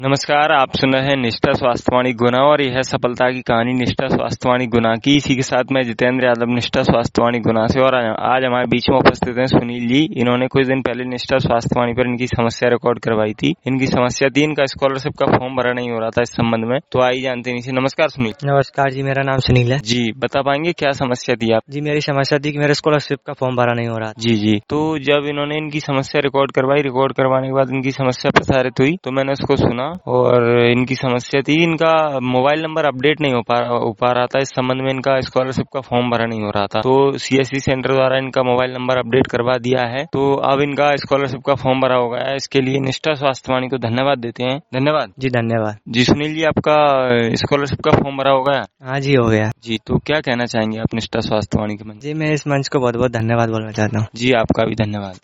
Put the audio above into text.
नमस्कार, आप सुन रहे हैं निष्ठा स्वास्थ्यवाणी गुना और यह सफलता की कहानी निष्ठा स्वास्थ्यवाणी गुना की। इसी के साथ मैं जितेंद्र यादव निष्ठा स्वास्थ्यवाणी गुना से और आज हमारे बीच में उपस्थित हैं सुनील जी। इन्होंने कुछ दिन पहले निष्ठा स्वास्थ्यवाणी पर इनकी समस्या रिकॉर्ड करवाई थी। इनकी समस्या थी इनका स्कॉलरशिप का फॉर्म भरा नहीं हो रहा था। इस संबंध में तो आई जानते नहीं। नमस्कार सुनील। नमस्कार जी, मेरा नाम सुनील है जी। बता पाएंगे क्या समस्या थी आप? जी, मेरी समस्या थी कि मेरे स्कॉलरशिप का फॉर्म भरा नहीं हो रहा। जी। तो जब इन्होंने इनकी समस्या रिकॉर्ड करवाई, रिकॉर्ड करवाने के बाद इनकी समस्या प्रसारित हुई तो मैंने उसको सुना और इनकी समस्या थी इनका मोबाइल नंबर अपडेट नहीं हो पा रहा था। इस संबंध में इनका स्कॉलरशिप का फॉर्म भरा नहीं हो रहा था। तो सीएससी सेंटर द्वारा इनका मोबाइल नंबर अपडेट करवा दिया है। तो अब इनका स्कॉलरशिप का फॉर्म भरा हो गया है। इसके लिए निष्ठा स्वास्थ्यवाणी को धन्यवाद देते हैं। धन्यवाद जी, धन्यवाद जी। सुनील जी, आपका स्कॉलरशिप का फॉर्म भरा हो गया? हाँ जी, हो गया जी। तो क्या कहना चाहेंगे आप निष्ठा स्वास्थ्यवाणी के मंच? जी, मैं इस मंच को बहुत बहुत धन्यवाद बोलना चाहता हूँ। जी, आपका भी धन्यवाद।